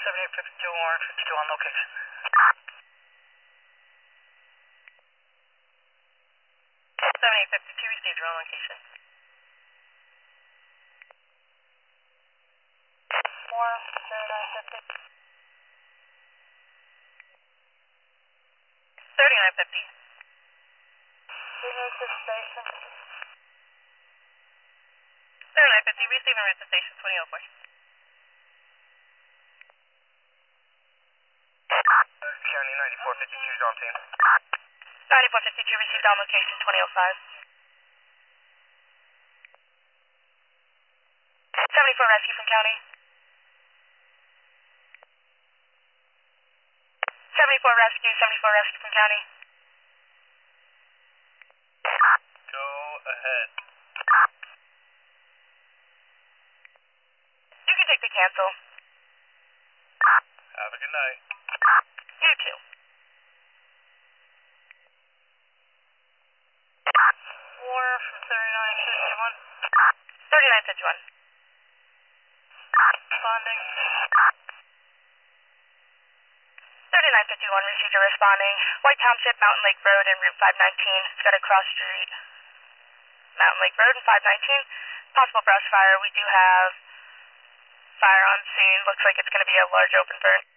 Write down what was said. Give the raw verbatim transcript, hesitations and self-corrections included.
seventy-eight fifty-two Orange, fifty-two on location. seventy-eight fifty-two received, you're on location. four, thirty-nine fifty. thirty-nine fifty. Receiving to station. thirty-nine fifty, receiving route to station twenty oh four. County ninety-four fifty-two is on team. ninety-four fifty-two received on location twenty oh five. seventy-four rescue from county. seventy-four rescue, seventy-four rescue from county. Go ahead. You can take the cancel. Have a good night. You too. Four from thirty-nine fifty-one. thirty-nine fifty-one. Responding. thirty-nine fifty-one received a responding. White Township, Mountain Lake Road, and Route five nineteen. It's got a cross street. Mountain Lake Road and five nineteen. Possible brush fire. We do have fire on scene. Looks like it's going to be a large open burn.